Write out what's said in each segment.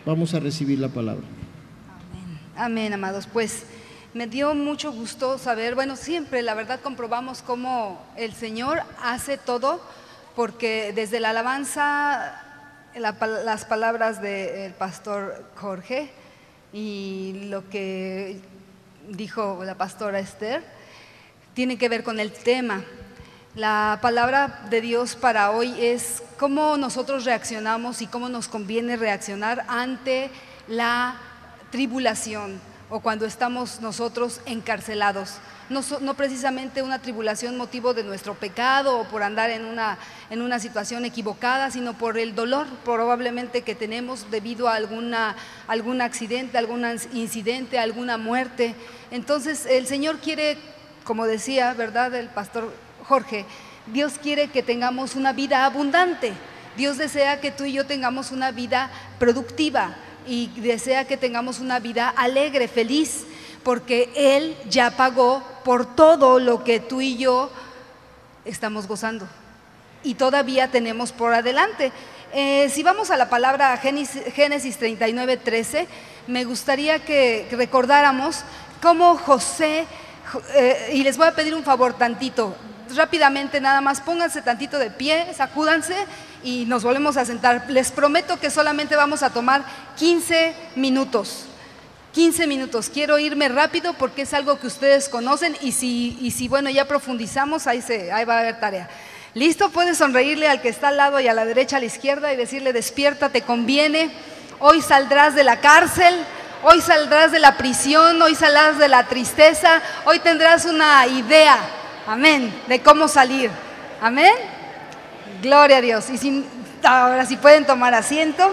Vamos a recibir la palabra. Amén, amén, amados. Pues me dio mucho gusto saber, bueno, siempre la verdad comprobamos cómo el Señor hace todo, porque desde la alabanza, las palabras del pastor Jorge y lo que dijo la pastora Esther, tiene que ver con el tema. La palabra de Dios para hoy es cómo nosotros reaccionamos y cómo nos conviene reaccionar ante la tribulación o cuando estamos nosotros encarcelados. No precisamente una tribulación motivo de nuestro pecado o por andar en una situación equivocada, sino por el dolor probablemente que tenemos debido a algún accidente, algún incidente, alguna muerte. Entonces el Señor quiere, como decía, ¿verdad?, el pastor Jorge, Dios quiere que tengamos una vida abundante. Dios desea que tú y yo tengamos una vida productiva y desea que tengamos una vida alegre, feliz, porque Él ya pagó por todo lo que tú y yo estamos gozando y todavía tenemos por adelante. Si vamos a la palabra Génesis 39:13, me gustaría que recordáramos cómo José, y les voy a pedir un favor tantito, rápidamente nada más, pónganse tantito de pie, sacúdanse y nos volvemos a sentar. Les prometo que solamente vamos a tomar 15 minutos. 15 minutos, quiero irme rápido porque es algo que ustedes conocen y si bueno, ya profundizamos, ahí va a haber tarea. ¿Listo? Puedes sonreírle al que está al lado y a la derecha, a la izquierda y decirle: despierta, te conviene, hoy saldrás de la cárcel, hoy saldrás de la prisión, hoy saldrás de la tristeza, hoy tendrás una idea, amén, de cómo salir, amén, gloria a Dios. Y ahora si pueden tomar asiento,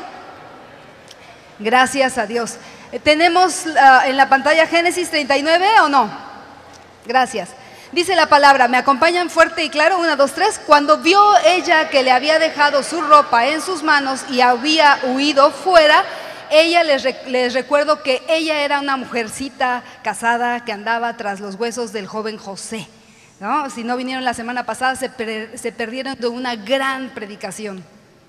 gracias a Dios. ¿Tenemos en la pantalla Génesis 39 o no? Gracias. Dice la palabra, ¿me acompañan fuerte y claro? 1, 2, 3. Cuando vio ella que le había dejado su ropa en sus manos y había huido fuera, ella les recuerdo que ella era una mujercita casada que andaba tras los huesos del joven José, ¿no? Si no vinieron la semana pasada, se perdieron de una gran predicación.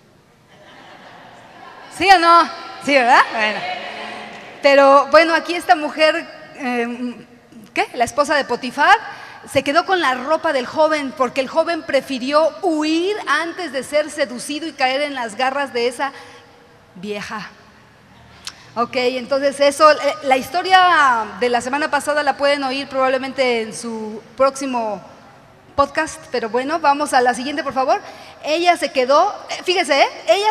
¿Sí o no? Sí, ¿verdad? Bueno. Pero bueno, aquí esta mujer, la esposa de Potifar, se quedó con la ropa del joven porque el joven prefirió huir antes de ser seducido y caer en las garras de esa vieja. Ok, entonces eso, la historia de la semana pasada la pueden oír probablemente en su próximo podcast, pero bueno, vamos a la siguiente, por favor. Ella se quedó, fíjese,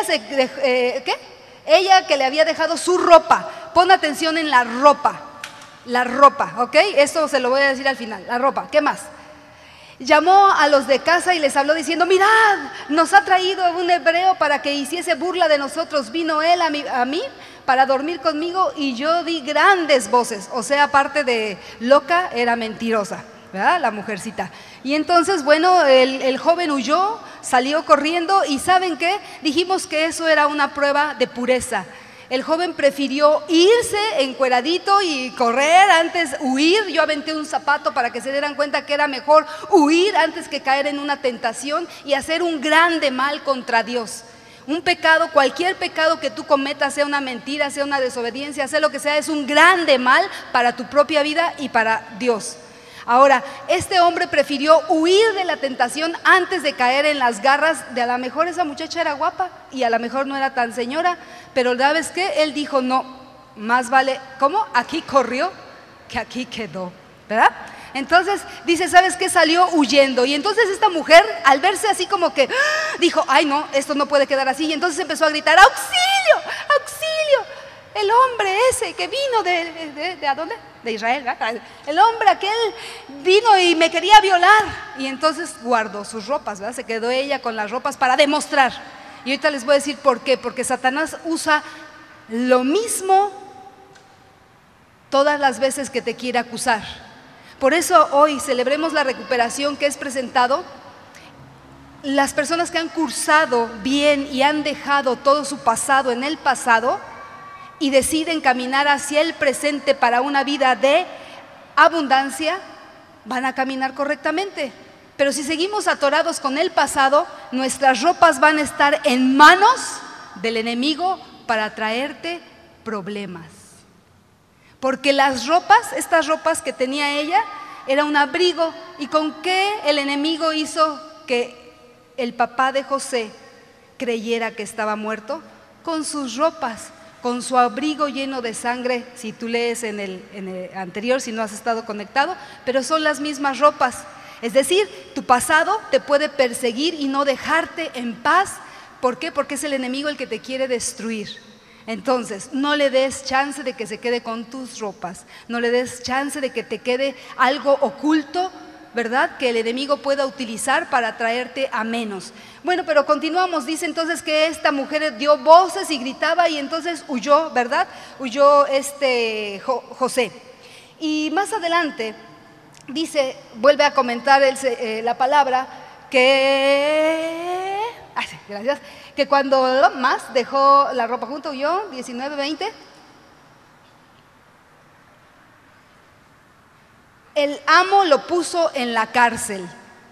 ella que le había dejado su ropa. Pon atención en la ropa, ¿ok? Eso se lo voy a decir al final, la ropa. ¿Qué más? Llamó a los de casa y les habló diciendo: mirad, nos ha traído un hebreo para que hiciese burla de nosotros. Vino él a mí para dormir conmigo y yo di grandes voces. O sea, aparte de loca, era mentirosa, ¿verdad? La mujercita. Y entonces, bueno, el joven huyó, salió corriendo y ¿saben qué? Dijimos que eso era una prueba de pureza. El joven prefirió irse encueradito y correr antes, huir. Yo aventé un zapato para que se dieran cuenta que era mejor huir antes que caer en una tentación y hacer un grande mal contra Dios. Un pecado, cualquier pecado que tú cometas, sea una mentira, sea una desobediencia, sea lo que sea, es un grande mal para tu propia vida y para Dios. Ahora, este hombre prefirió huir de la tentación antes de caer en las garras de, a lo mejor esa muchacha era guapa y a lo mejor no era tan señora, pero ¿sabes qué? Él dijo: no, más vale, ¿cómo? Aquí corrió que aquí quedó, ¿verdad? Entonces dice, ¿sabes qué? Salió huyendo. Y entonces esta mujer, al verse así como que dijo: ay no, esto no puede quedar así. Y entonces empezó a gritar: ¡auxilio! ¡Auxilio! El hombre ese que vino ¿de a dónde? De Israel, ¿verdad? El hombre aquel vino y me quería violar. Y entonces guardó sus ropas, ¿verdad? Se quedó ella con las ropas para demostrar. Y ahorita les voy a decir por qué. Porque Satanás usa lo mismo todas las veces que te quiere acusar. Por eso hoy celebremos la recuperación que es presentado. Las personas que han cursado bien y han dejado todo su pasado en el pasado y deciden caminar hacia el presente para una vida de abundancia, van a caminar correctamente. Pero si seguimos atorados con el pasado, nuestras ropas van a estar en manos del enemigo para traerte problemas. Porque las ropas, estas ropas que tenía ella, era un abrigo. ¿Y con qué el enemigo hizo que el papá de José creyera que estaba muerto? Con sus ropas, con su abrigo lleno de sangre. Si tú lees en el anterior, si no has estado conectado, pero son las mismas ropas. Es decir, tu pasado te puede perseguir y no dejarte en paz. ¿Por qué? Porque es el enemigo el que te quiere destruir. Entonces, no le des chance de que se quede con tus ropas, no le des chance de que te quede algo oculto, ¿verdad? Que el enemigo pueda utilizar para traerte a menos. Bueno, pero continuamos. Dice entonces que esta mujer dio voces y gritaba, y entonces huyó, ¿verdad? Huyó José. Y más adelante dice, vuelve a comentar la palabra que... sí, gracias. Que cuando más dejó la ropa junto, huyó, 19:20. El amo lo puso en la cárcel.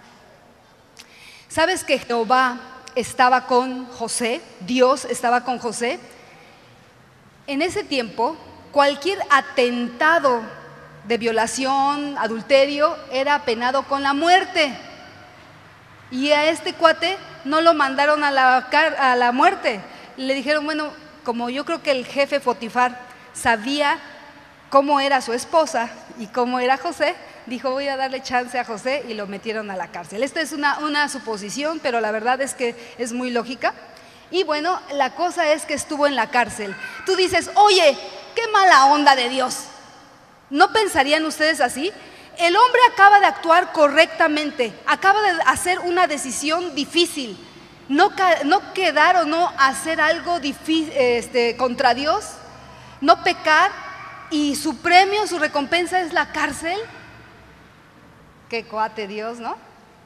¿Sabes que Jehová estaba con José? Dios estaba con José. En ese tiempo, cualquier atentado de violación, adulterio, era penado con la muerte. Y a este cuate no lo mandaron a la muerte. Le dijeron, bueno, como yo creo que el jefe Potifar sabía cómo era su esposa y cómo era José, dijo, voy a darle chance a José, y lo metieron a la cárcel. Esta es una suposición, pero la verdad es que es muy lógica. Y bueno, la cosa es que estuvo en la cárcel. Tú dices, oye, qué mala onda de Dios. ¿No pensarían ustedes así? El hombre acaba de actuar correctamente, acaba de hacer una decisión difícil, no quedar o no hacer algo difícil, contra Dios, no pecar, y su premio, su recompensa es la cárcel. Qué cuate Dios, ¿no?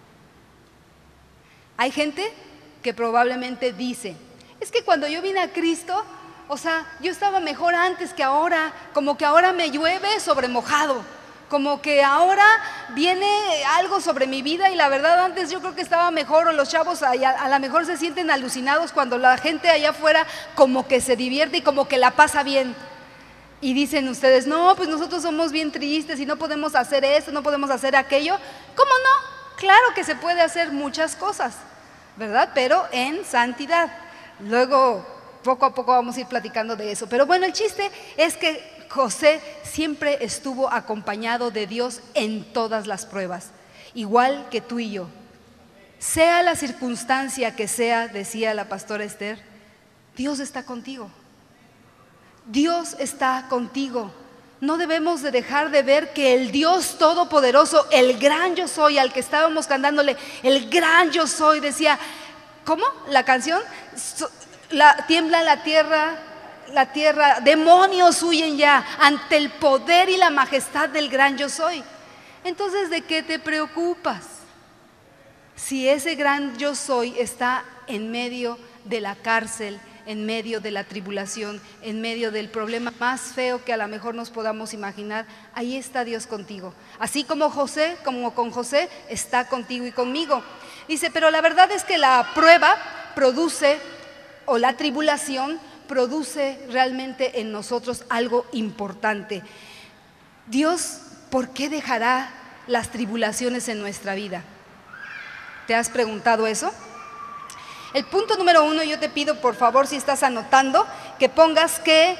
Hay gente que probablemente dice, es que cuando yo vine a Cristo, o sea, yo estaba mejor antes que ahora, como que ahora me llueve sobre mojado, como que ahora viene algo sobre mi vida, y la verdad antes yo creo que estaba mejor. O los chavos a lo mejor se sienten alucinados cuando la gente allá afuera como que se divierte y como que la pasa bien. Y dicen ustedes, no, pues nosotros somos bien tristes y no podemos hacer esto, no podemos hacer aquello. ¿Cómo no? Claro que se puede hacer muchas cosas, ¿verdad? Pero en santidad. Luego, poco a poco vamos a ir platicando de eso. Pero bueno, el chiste es que José siempre estuvo acompañado de Dios en todas las pruebas, igual que tú y yo. Sea la circunstancia que sea, decía la pastora Esther, Dios está contigo. Dios está contigo. No debemos de dejar de ver que el Dios todopoderoso, el gran yo soy, al que estábamos cantándole, el gran yo soy, decía, ¿cómo? La canción, tiembla la tierra, demonios huyen ya ante el poder y la majestad del gran yo soy. Entonces, ¿de qué te preocupas? Si ese gran yo soy está en medio de la cárcel, en medio de la tribulación, en medio del problema más feo que a lo mejor nos podamos imaginar, ahí está Dios contigo. Así como con José, está contigo y conmigo. Dice, pero la verdad es que la prueba produce, o la tribulación produce realmente en nosotros algo importante. Dios, ¿por qué dejará las tribulaciones en nuestra vida? ¿Te has preguntado eso? El punto número 1, yo te pido por favor, si estás anotando, que pongas que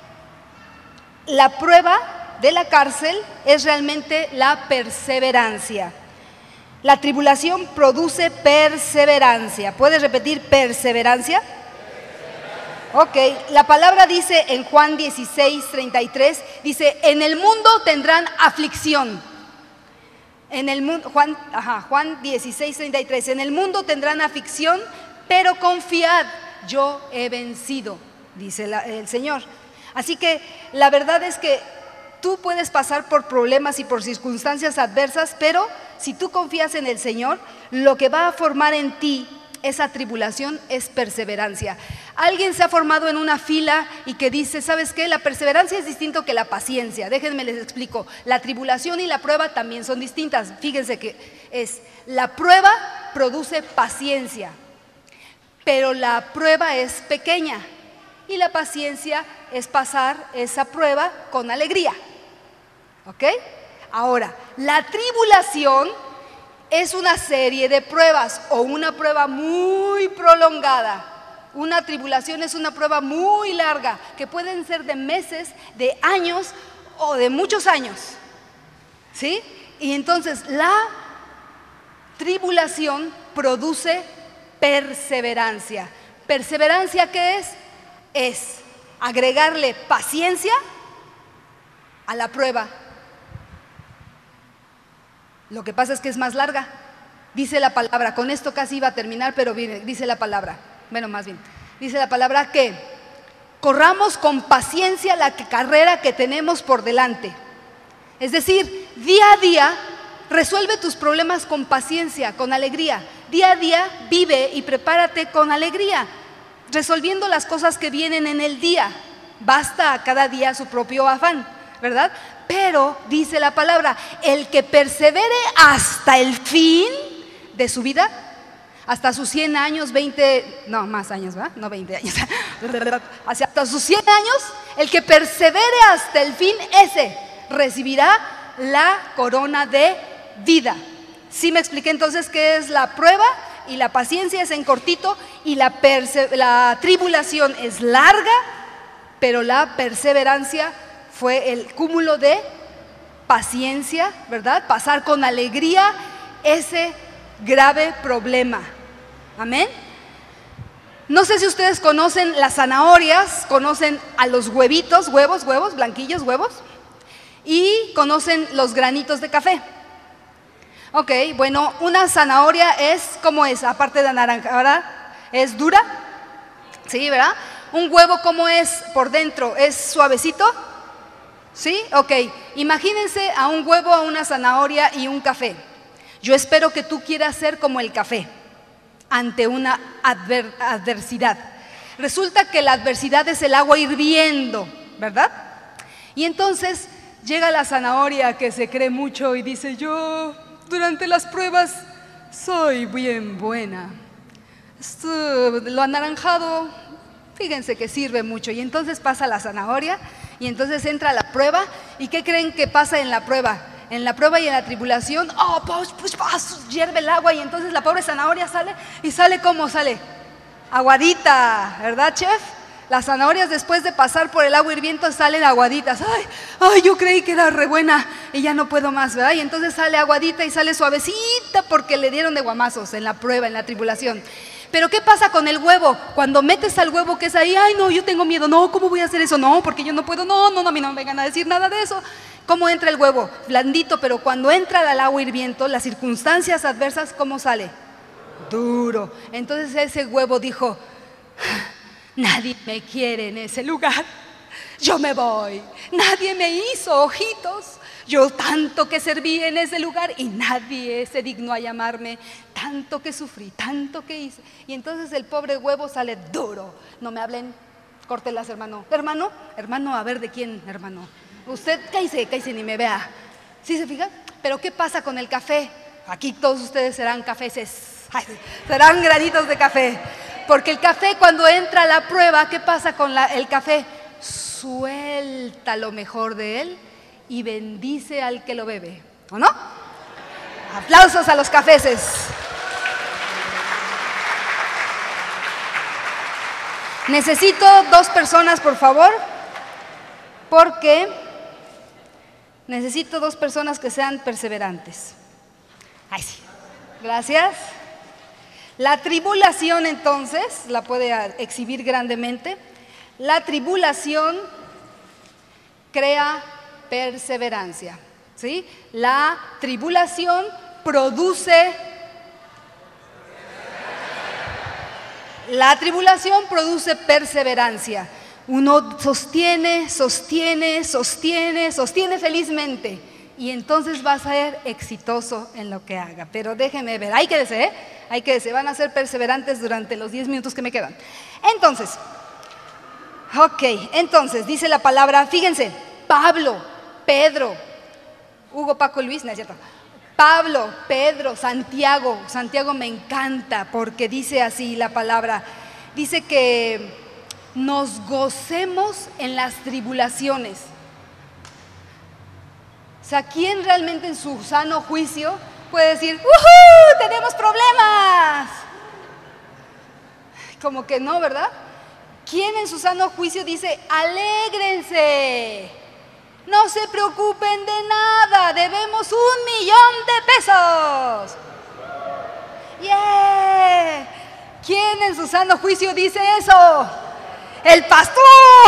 la prueba de la cárcel es realmente la perseverancia. La tribulación produce perseverancia. ¿Puedes repetir perseverancia? Ok, la palabra dice en Juan 16:33, dice, en el mundo tendrán aflicción. En el mundo, Juan 16:33, en el mundo tendrán aflicción, pero confiad, yo he vencido, dice el Señor. Así que la verdad es que tú puedes pasar por problemas y por circunstancias adversas, pero si tú confías en el Señor, lo que va a formar en ti esa tribulación es perseverancia. Alguien se ha formado en una fila y que dice, ¿sabes qué? La perseverancia es distinto que la paciencia. Déjenme les explico. La tribulación y la prueba también son distintas. Fíjense que la prueba produce paciencia, pero la prueba es pequeña. y la paciencia es pasar esa prueba con alegría. ¿Ok? Ahora, la tribulación es una serie de pruebas o una prueba muy prolongada. Una tribulación es una prueba muy larga, que pueden ser de meses, de años o de muchos años. ¿Sí? Y entonces la tribulación produce perseverancia. ¿Perseverancia qué es? Es agregarle paciencia a la prueba. Lo que pasa es que es más larga. Dice la palabra, con esto casi iba a terminar, pero dice la palabra, dice la palabra que corramos con paciencia la carrera que tenemos por delante. Es decir, día a día resuelve tus problemas con paciencia, con alegría. Día a día vive y prepárate con alegría, resolviendo las cosas que vienen en el día. Basta a cada día su propio afán, ¿verdad? Pero dice la palabra, el que persevere hasta el fin de su vida, hasta sus 100 años, 20, no, más años, ¿verdad? No 20 años, hasta sus 100 años, el que persevere hasta el fin, ese recibirá la corona de vida. ¿Sí me expliqué entonces qué es la prueba? Y la paciencia es en cortito y la tribulación es larga, pero la perseverancia fue el cúmulo de paciencia, ¿verdad? Pasar con alegría ese grave problema. Amén. No sé si ustedes conocen las zanahorias, conocen a los huevitos, huevos, blanquillos, huevos, y conocen los granitos de café. Ok, bueno, una zanahoria es, ¿cómo es? Aparte de naranja, ¿verdad? ¿Es dura? Sí, ¿verdad? Un huevo, ¿cómo es por dentro? ¿Es suavecito? ¿Sí? Ok, imagínense a un huevo, a una zanahoria y un café. Yo espero que tú quieras ser como el café ante una adversidad. Resulta que la adversidad es el agua hirviendo, ¿verdad? Y entonces llega la zanahoria que se cree mucho y dice, yo durante las pruebas soy bien buena. Lo anaranjado, fíjense que sirve mucho. Y entonces pasa la zanahoria y entonces entra la prueba. ¿Y qué creen que pasa en la prueba? En la prueba y en la tribulación, hierve el agua y entonces la pobre zanahoria sale y sale ¿cómo sale? Aguadita, ¿verdad, chef? Las zanahorias después de pasar por el agua hirviendo salen aguaditas. Ay, yo creí que era re buena y ya no puedo más, ¿verdad? Y entonces sale aguadita y sale suavecita porque le dieron de guamazos en la prueba, en la tribulación. Pero ¿qué pasa con el huevo? Cuando metes al huevo que es ahí, ay no, yo tengo miedo, no, ¿cómo voy a hacer eso? No, porque yo no puedo, no, a mí no me vengan a decir nada de eso. ¿Cómo entra el huevo? Blandito, pero cuando entra al agua hirviendo, las circunstancias adversas, ¿cómo sale? Duro. Entonces ese huevo dijo, nadie me quiere en ese lugar, yo me voy, nadie me hizo ojitos, yo tanto que serví en ese lugar y nadie se dignó a llamarme, tanto que sufrí, tanto que hice. Y entonces el pobre huevo sale duro. No me hablen, córtelas, hermano. Hermano, a ver de quién, hermano. Usted, cállese, ni me vea. ¿Sí se fijan? Pero ¿qué pasa con el café? Aquí todos ustedes serán cafeces, serán granitos de café. Porque el café cuando entra a la prueba, ¿qué pasa con el café? Suelta lo mejor de él y bendice al que lo bebe, ¿o no? Aplausos a los cafeces. Necesito 2 personas, por favor, porque necesito 2 personas que sean perseverantes. Ay, sí. Gracias. La tribulación, entonces, la puede exhibir grandemente. La tribulación crea perseverancia, ¿sí? La tribulación produce perseverancia. Uno sostiene felizmente y entonces va a ser exitoso en lo que haga. Pero déjenme ver, hay que decir, van a ser perseverantes durante los 10 minutos que me quedan. Entonces, dice la palabra, fíjense, Pablo, Pedro, Hugo, Paco, Luis, no es cierto. Pablo, Pedro, Santiago me encanta porque dice así la palabra, dice que nos gocemos en las tribulaciones. O sea, ¿quién realmente en su sano juicio puede decir, ¡uhú! ¡Tenemos problemas! Como que no, ¿verdad? ¿Quién en su sano juicio dice, alégrense? No se preocupen de nada, debemos 1,000,000 de pesos. ¡Yeah! ¿Quién en su sano juicio dice eso? ¡El pastor!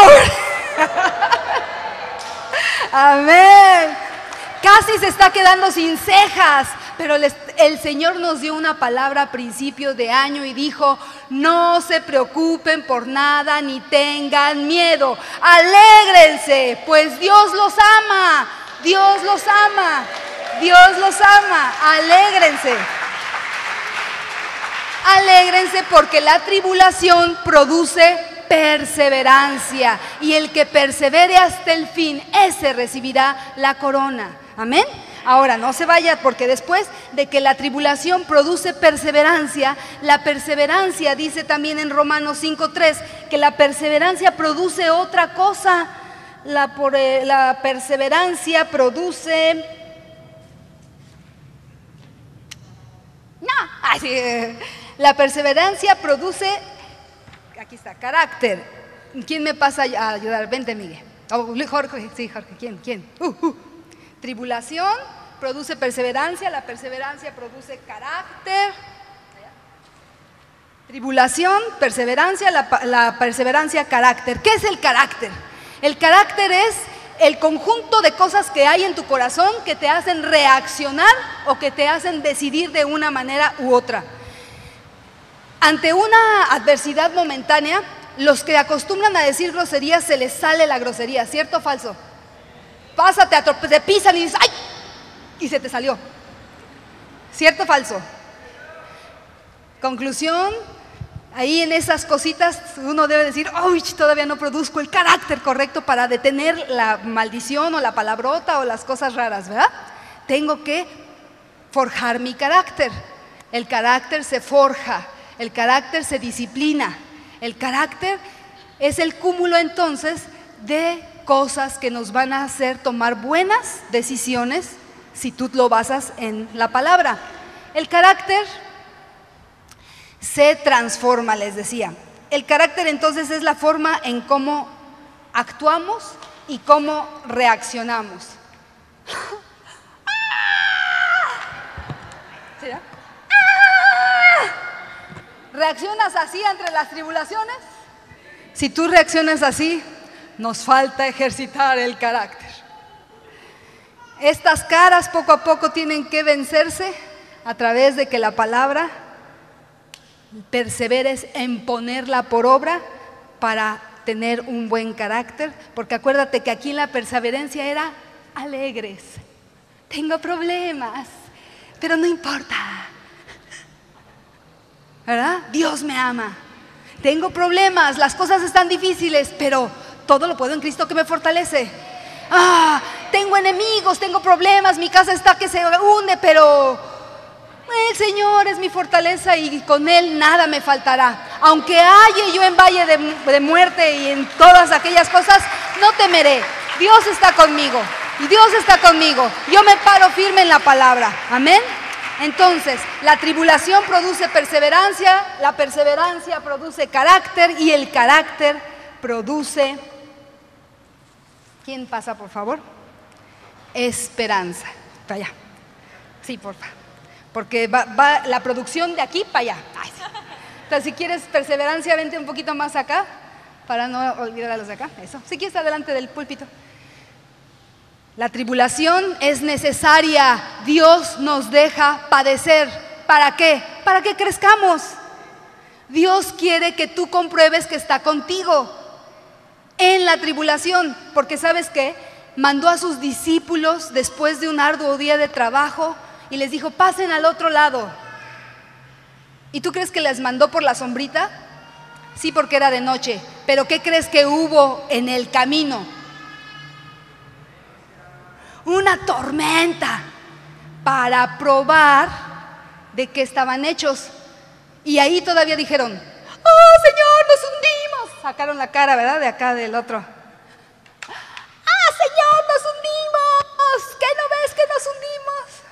Amén. Casi se está quedando sin cejas, pero el Señor nos dio una palabra a principios de año y dijo, no se preocupen por nada ni tengan miedo, alégrense, pues Dios los ama, Dios los ama, Dios los ama, alégrense. Alégrense porque la tribulación produce perseverancia y el que persevere hasta el fin, ese recibirá la corona. Amén. Ahora no se vaya, porque después de que la tribulación produce perseverancia, la perseverancia dice también en Romanos 5:3 que la perseverancia produce otra cosa. La perseverancia produce la perseverancia produce, aquí está, carácter. ¿Quién me pasa a ayudar? Vente, Miguel. Oh, Jorge, sí, Jorge, ¿quién? Tribulación produce perseverancia, la perseverancia produce carácter. Tribulación, perseverancia, la perseverancia, carácter. ¿Qué es el carácter? El carácter es el conjunto de cosas que hay en tu corazón que te hacen reaccionar o que te hacen decidir de una manera u otra. Ante una adversidad momentánea, los que acostumbran a decir groserías se les sale la grosería, ¿cierto o falso? Pásate, te pisan y dices ¡ay! Y se te salió. ¿Cierto o falso? Conclusión, ahí en esas cositas uno debe decir, ¡ay! Todavía no produzco el carácter correcto para detener la maldición o la palabrota o las cosas raras, ¿verdad? Tengo que forjar mi carácter. El carácter se forja, el carácter se disciplina. El carácter es el cúmulo entonces de cosas que nos van a hacer tomar buenas decisiones si tú lo basas en la palabra. El carácter se transforma, les decía. El carácter entonces es la forma en cómo actuamos y cómo reaccionamos. ¿Sí? ¿Reaccionas así ante las tribulaciones? Si tú reaccionas así, nos falta ejercitar el carácter. Estas caras poco a poco tienen que vencerse a través de que la palabra perseveres en ponerla por obra para tener un buen carácter, porque acuérdate que aquí la perseverancia era alegres. Tengo problemas, pero no importa, ¿verdad? Dios me ama. Tengo problemas, las cosas están difíciles, pero todo lo puedo en Cristo que me fortalece. Tengo enemigos, tengo problemas, mi casa está que se hunde, pero el Señor es mi fortaleza y con Él nada me faltará. Aunque halle yo en valle de muerte y en todas aquellas cosas, no temeré. Dios está conmigo y Dios está conmigo. Yo me paro firme en la palabra. Amén. Entonces, la tribulación produce perseverancia, la perseverancia produce carácter y el carácter produce, ¿quién pasa por favor? Esperanza. Para allá. Sí, por favor. Porque va la producción de aquí para allá. Ay, sí. Entonces, si quieres perseverancia, vente un poquito más acá para no olvidar a los de acá. Eso. Si quieres, adelante del púlpito. La tribulación es necesaria. Dios nos deja padecer. ¿Para qué? Para que crezcamos. Dios quiere que tú compruebes que está contigo en la tribulación, porque ¿sabes qué? Mandó a sus discípulos después de un arduo día de trabajo y les dijo, pasen al otro lado. ¿Y tú crees que les mandó por la sombrita? Sí, porque era de noche. Pero ¿qué crees que hubo en el camino? Una tormenta para probar de qué estaban hechos. Y ahí todavía dijeron, ¡oh, Señor, nos hundimos! sacaron la cara, ¿verdad? De acá del otro. ¡Ah, Señor, nos hundimos! ¿Qué no ves que nos hundimos?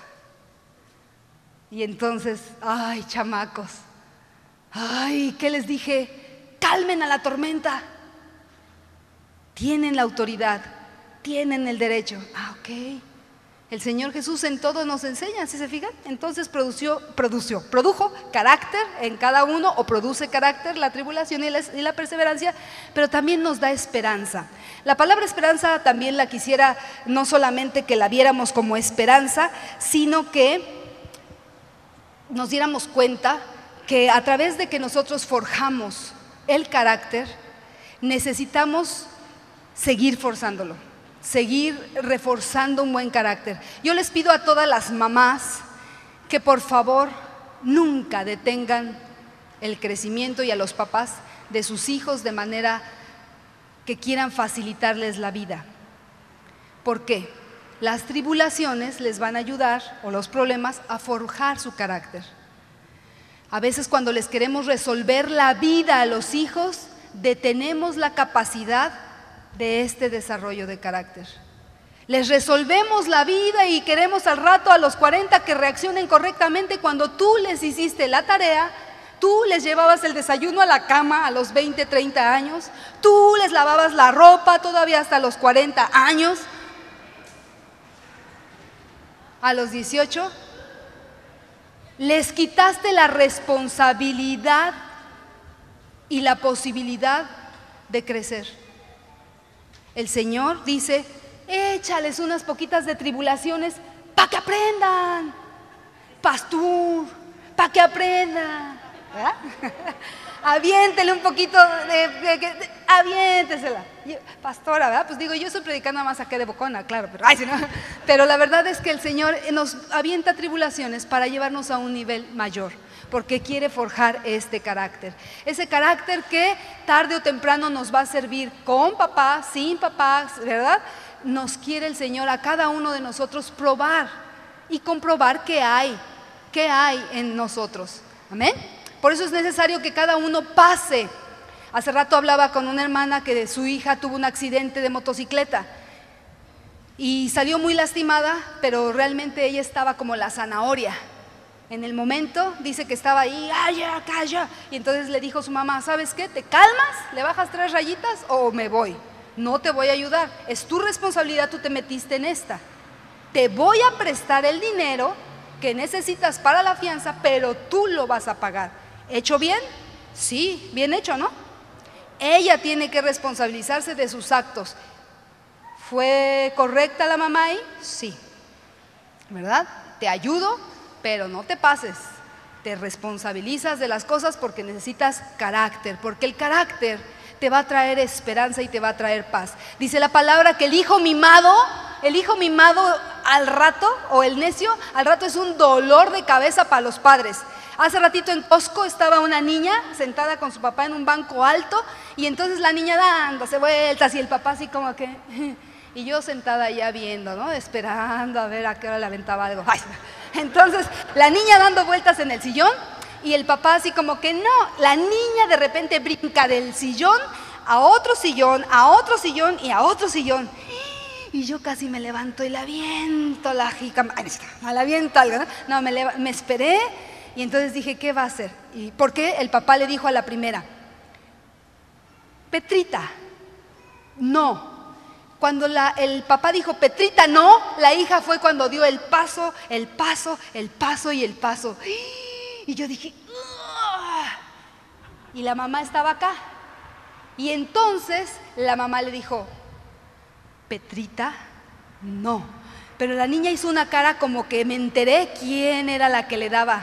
Y entonces, ay, chamacos, ay, ¿qué les dije? Calmen a la tormenta. Tienen la autoridad, tienen el derecho. Ah, ok. El Señor Jesús en todo nos enseña, ¿sí se fijan? Entonces produjo carácter en cada uno, o produce carácter la tribulación y la perseverancia, pero también nos da esperanza. La palabra esperanza también la quisiera no solamente que la viéramos como esperanza, sino que nos diéramos cuenta que a través de que nosotros forjamos el carácter, necesitamos seguir forzándolo, seguir reforzando un buen carácter. Yo les pido a todas las mamás que por favor nunca detengan el crecimiento, y a los papás de sus hijos, de manera que quieran facilitarles la vida. ¿Por qué? Las tribulaciones les van a ayudar, o los problemas, a forjar su carácter. A veces cuando les queremos resolver la vida a los hijos, detenemos la capacidad de este desarrollo de carácter. Les resolvemos la vida y queremos al rato, a los 40, que reaccionen correctamente, cuando tú les hiciste la tarea, tú les llevabas el desayuno a la cama a los 20, 30 años, tú les lavabas la ropa todavía hasta los 40 años, a los 18, les quitaste la responsabilidad y la posibilidad de crecer. El Señor dice: échales unas poquitas de tribulaciones para que aprendan, pastor, para que aprendan, ¿verdad? Aviéntele un poquito aviéntesela. Pastora, ¿verdad? Pues digo, yo estoy predicando más acá de bocona, claro, pero, pero la verdad es que el Señor nos avienta tribulaciones para llevarnos a un nivel mayor, porque quiere forjar este carácter. Ese carácter que tarde o temprano nos va a servir con papá, sin papá, ¿verdad? Nos quiere el Señor a cada uno de nosotros probar y comprobar qué hay en nosotros. Amén. Por eso es necesario que cada uno pase. Hace rato hablaba con una hermana que su hija tuvo un accidente de motocicleta y salió muy lastimada, pero realmente ella estaba como la zanahoria. En el momento dice que estaba ahí, calla, y entonces le dijo su mamá: ¿sabes qué? ¿Te calmas? ¿Le bajas 3 rayitas o me voy? No te voy a ayudar, es tu responsabilidad, tú te metiste en esta. Te voy a prestar el dinero que necesitas para la fianza, pero tú lo vas a pagar. ¿Hecho bien? Sí, bien hecho, ¿no? Ella tiene que responsabilizarse de sus actos. ¿Fue correcta la mamá ahí? Sí, ¿verdad? Te ayudo, pero no te pases. Te responsabilizas de las cosas porque necesitas carácter, porque el carácter te va a traer esperanza y te va a traer paz. Dice la palabra que el hijo mimado al rato, o el necio, al rato es un dolor de cabeza para los padres. Hace ratito en Costco estaba una niña sentada con su papá en un banco alto, y entonces la niña dándose vueltas y el papá así como que... Y yo sentada allá viendo, ¿no? Esperando a ver a qué hora le aventaba algo. Ay, entonces la niña dando vueltas en el sillón y el papá así como que no. La niña de repente brinca del sillón a otro sillón, a otro sillón y a otro sillón. Y yo casi me levanto y la aviento la jícama. La aviento algo, ¿no? Me esperé. Y entonces dije, ¿qué va a hacer? ¿Y por qué? El papá le dijo a la primera: Petrita, no. Cuando el papá dijo Petrita, no, la hija fue cuando dio el paso, el paso, el paso y el paso. Y yo dije, ¡Ugh! Y la mamá estaba acá. Y entonces la mamá le dijo, Petrita, no. Pero la niña hizo una cara como que me enteré quién era la que le daba.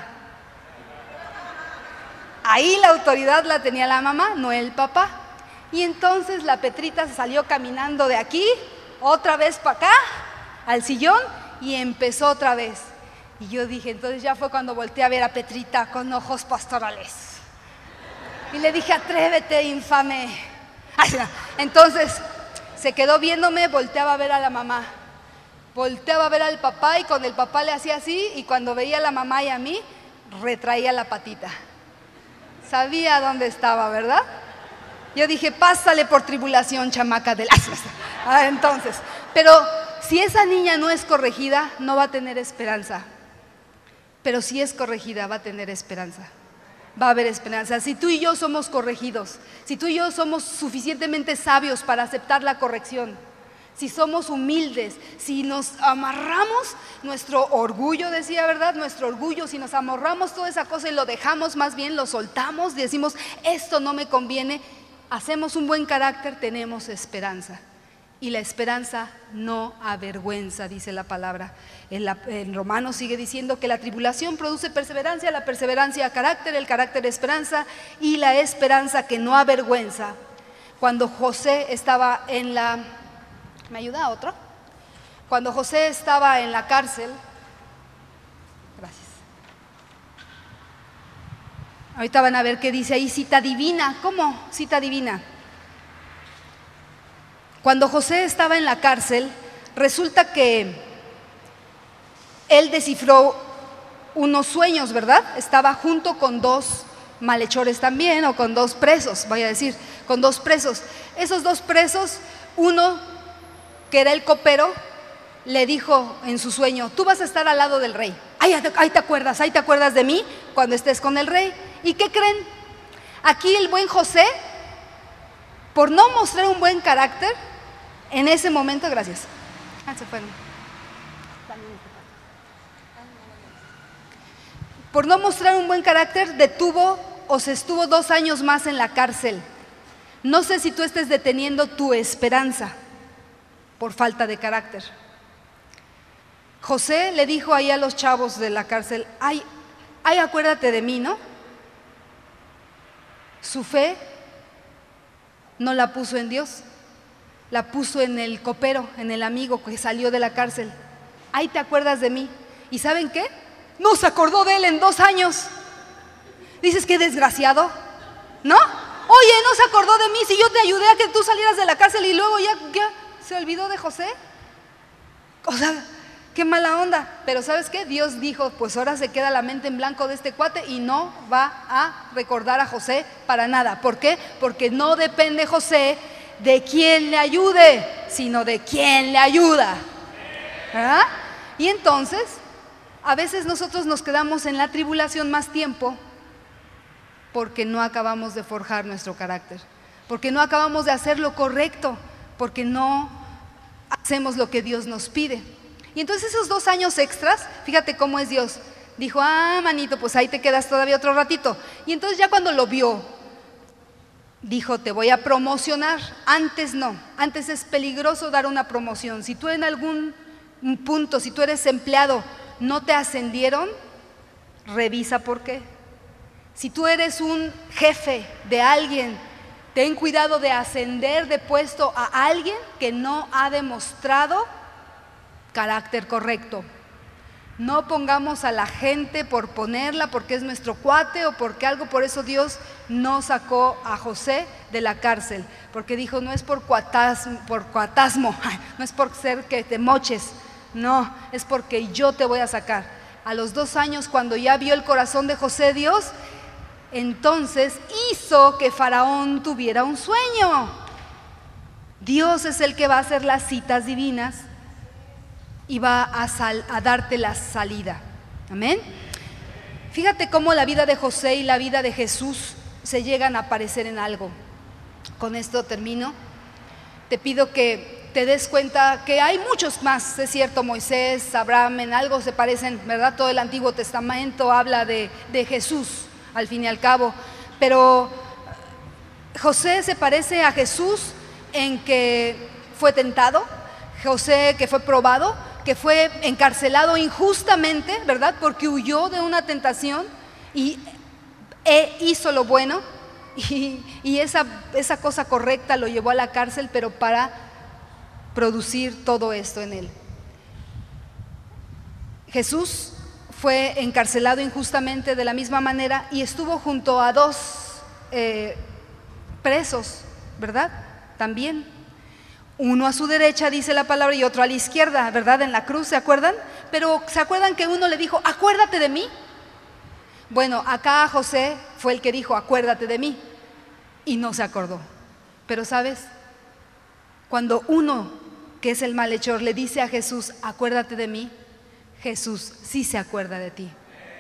Ahí la autoridad la tenía la mamá, no el papá. Y entonces la Petrita salió caminando de aquí, otra vez para acá, al sillón, y empezó otra vez. Y yo dije, entonces ya fue cuando volteé a ver a Petrita con ojos pastorales. Y le dije, atrévete, infame. Entonces se quedó viéndome, volteaba a ver a la mamá, volteaba a ver al papá, y con el papá le hacía así, y cuando veía a la mamá y a mí, retraía la patita. Sabía dónde estaba, ¿verdad? Yo dije, pásale por tribulación, chamaca del asno. Entonces, pero si esa niña no es corregida, no va a tener esperanza. Pero si es corregida, va a tener esperanza. Va a haber esperanza. Si tú y yo somos corregidos, si tú y yo somos suficientemente sabios para aceptar la corrección, si somos humildes, si nos amarramos nuestro orgullo, decía, ¿verdad? Nuestro orgullo, si nos amarramos toda esa cosa y lo dejamos, más bien lo soltamos, decimos, esto no me conviene, hacemos un buen carácter, tenemos esperanza. Y la esperanza no avergüenza, dice la palabra. En Romanos sigue diciendo que la tribulación produce perseverancia, la perseverancia carácter, el carácter esperanza, y la esperanza que no avergüenza. Cuando José estaba en la... ¿Me ayuda otro? Cuando José estaba en la cárcel, gracias. Ahorita van a ver qué dice ahí, cita divina. ¿Cómo? Cita divina. Cuando José estaba en la cárcel, resulta que él descifró unos sueños, ¿verdad? Estaba junto con dos malhechores también, o con dos presos, voy a decir, con dos presos. Esos dos presos, uno que era el copero, le dijo en su sueño, tú vas a estar al lado del rey. Ahí te acuerdas de mí cuando estés con el rey. ¿Y qué creen? Aquí el buen José, por no mostrar un buen carácter, en ese momento, gracias. Se fueron. Por no mostrar un buen carácter, detuvo o se estuvo 2 años más en la cárcel. No sé si tú estés deteniendo tu esperanza por falta de carácter. José le dijo ahí a los chavos de la cárcel, ay, acuérdate de mí, ¿no? Su fe no la puso en Dios, la puso en el copero, en el amigo que salió de la cárcel. Ay, te acuerdas de mí. ¿Y saben qué? No se acordó de él en 2 años. Dices, qué desgraciado, ¿no? Oye, no se acordó de mí si yo te ayudé a que tú salieras de la cárcel y luego ya se olvidó de José. O sea, qué mala onda. Pero ¿sabes qué? Dios dijo, pues ahora se queda la mente en blanco de este cuate y no va a recordar a José para nada. ¿Por qué? Porque no depende José de quién le ayude, sino de quién le ayuda. ¿Verdad? Y entonces, a veces nosotros nos quedamos en la tribulación más tiempo porque no acabamos de forjar nuestro carácter, porque no acabamos de hacer lo correcto, porque no hacemos lo que Dios nos pide. Y entonces esos 2 años extras, fíjate cómo es Dios. Dijo, manito, pues ahí te quedas todavía otro ratito. Y entonces ya cuando lo vio, dijo, te voy a promocionar. Antes no, antes es peligroso dar una promoción. Si tú en algún punto, si tú eres empleado, no te ascendieron, revisa por qué. Si tú eres un jefe de alguien, ten cuidado de ascender de puesto a alguien que no ha demostrado carácter correcto. No pongamos a la gente por ponerla porque es nuestro cuate o porque algo. Por eso Dios no sacó a José de la cárcel, porque dijo, no es por cuatasmo, no es por ser que te moches, no, es porque yo te voy a sacar. A los 2 años, cuando ya vio el corazón de José Dios, entonces hizo que Faraón tuviera un sueño. Dios es el que va a hacer las citas divinas y va a darte la salida. Amén. Fíjate cómo la vida de José y la vida de Jesús se llegan a parecer en algo. Con esto termino. Te pido que te des cuenta que hay muchos más, es cierto, Moisés, Abraham, en algo se parecen, ¿verdad? Todo el Antiguo Testamento habla de Jesús, al fin y al cabo. Pero José se parece a Jesús en que fue tentado, José que fue probado, que fue encarcelado injustamente, ¿verdad? Porque huyó de una tentación y hizo lo bueno y esa cosa correcta lo llevó a la cárcel, pero para producir todo esto en él. Jesús fue encarcelado injustamente de la misma manera y estuvo junto a 2 presos, ¿verdad? También. Uno a su derecha, dice la palabra, y otro a la izquierda, ¿verdad? En la cruz, ¿se acuerdan? Pero ¿se acuerdan que uno le dijo, acuérdate de mí? Bueno, acá José fue el que dijo, acuérdate de mí, y no se acordó. Pero ¿sabes? Cuando uno, que es el malhechor, le dice a Jesús, acuérdate de mí, Jesús sí se acuerda de ti.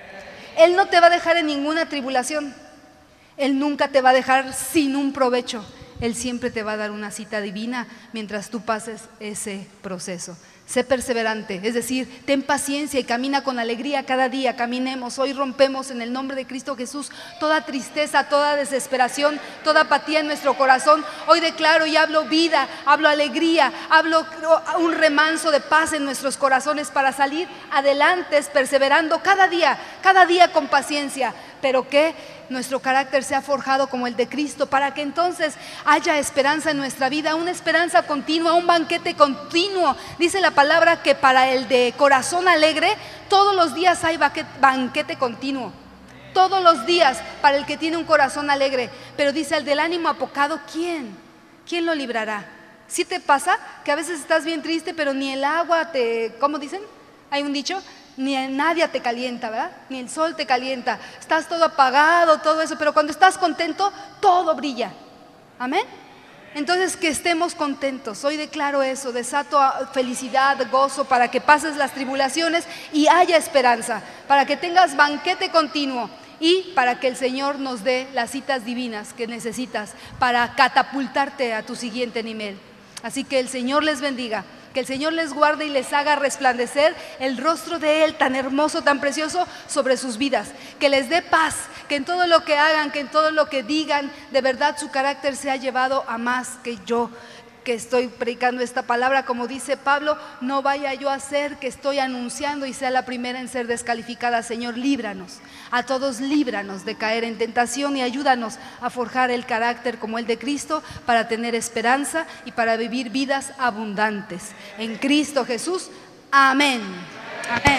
Él no te va a dejar en ninguna tribulación. Él nunca te va a dejar sin un provecho. Él siempre te va a dar una cita divina mientras tú pases ese proceso. Sé perseverante, es decir, ten paciencia y camina con alegría cada día. Caminemos, hoy rompemos en el nombre de Cristo Jesús toda tristeza, toda desesperación, toda apatía en nuestro corazón. Hoy declaro y hablo vida, hablo alegría, hablo un remanso de paz en nuestros corazones para salir adelante, perseverando cada día con paciencia. Pero que nuestro carácter sea forjado como el de Cristo, para que entonces haya esperanza en nuestra vida, una esperanza continua, un banquete continuo. Dice la palabra que para el de corazón alegre, todos los días hay banquete continuo. Todos los días para el que tiene un corazón alegre. Pero dice, el del ánimo apocado, ¿quién? ¿Quién lo librará? ¿Sí te pasa que a veces estás bien triste, pero ni el agua ¿cómo dicen? Hay un dicho, ni nadie te calienta, ¿verdad? Ni el sol te calienta, estás todo apagado, todo eso, pero cuando estás contento, todo brilla. ¿Amén? Entonces, que estemos contentos. Hoy declaro eso, desato felicidad, gozo, para que pases las tribulaciones y haya esperanza, para que tengas banquete continuo y para que el Señor nos dé las citas divinas que necesitas para catapultarte a tu siguiente nivel. Así que el Señor les bendiga. Que el Señor les guarde y les haga resplandecer el rostro de Él tan hermoso, tan precioso sobre sus vidas. Que les dé paz, que en todo lo que hagan, que en todo lo que digan, de verdad su carácter sea llevado a más. Que yo, que estoy predicando esta palabra, como dice Pablo, no vaya yo a ser que estoy anunciando y sea la primera en ser descalificada. Señor, líbranos, a todos líbranos de caer en tentación y ayúdanos a forjar el carácter como el de Cristo para tener esperanza y para vivir vidas abundantes. En Cristo Jesús, amén. Amén.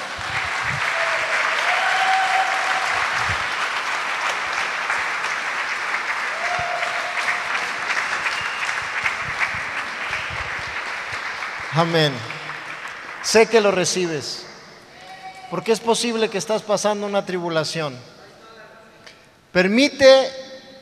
Amén. Sé que lo recibes, porque es posible que estás pasando una tribulación. Permite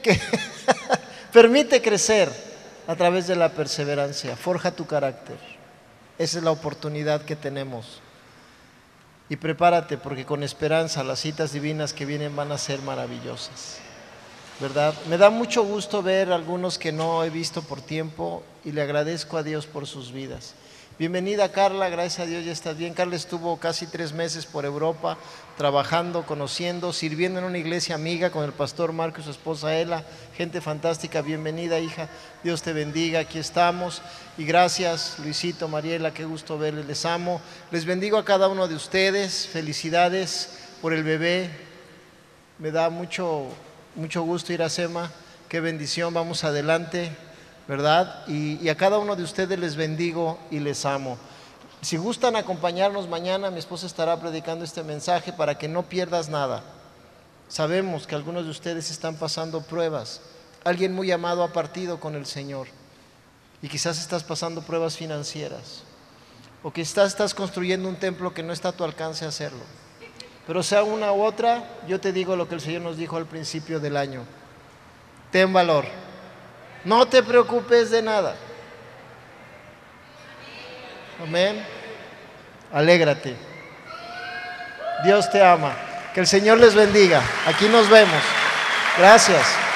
crecer a través de la perseverancia. Forja tu carácter. Esa es la oportunidad que tenemos. Y prepárate, porque con esperanza las citas divinas que vienen van a ser maravillosas, ¿verdad? Me da mucho gusto ver a algunos que no he visto por tiempo y le agradezco a Dios por sus vidas. Bienvenida Carla, gracias a Dios ya estás bien. Carla estuvo casi 3 meses por Europa trabajando, conociendo, sirviendo en una iglesia amiga con el pastor Marco y su esposa Ela. Gente fantástica, bienvenida hija, Dios te bendiga, aquí estamos. Y gracias Luisito, Mariela, qué gusto verles, les amo. Les bendigo a cada uno de ustedes, felicidades por el bebé. Me da mucho gusto ir a Sema, qué bendición, vamos adelante, ¿verdad? Y a cada uno de ustedes les bendigo y les amo. Si gustan acompañarnos mañana, mi esposa estará predicando este mensaje para que no pierdas nada. Sabemos que algunos de ustedes están pasando pruebas. Alguien muy amado ha partido con el Señor y quizás estás pasando pruebas financieras o quizás estás construyendo un templo que no está a tu alcance hacerlo. Pero sea una u otra, yo te digo lo que el Señor nos dijo al principio del año: ten valor, no te preocupes de nada. Amén. Alégrate. Dios te ama. Que el Señor les bendiga. Aquí nos vemos. Gracias.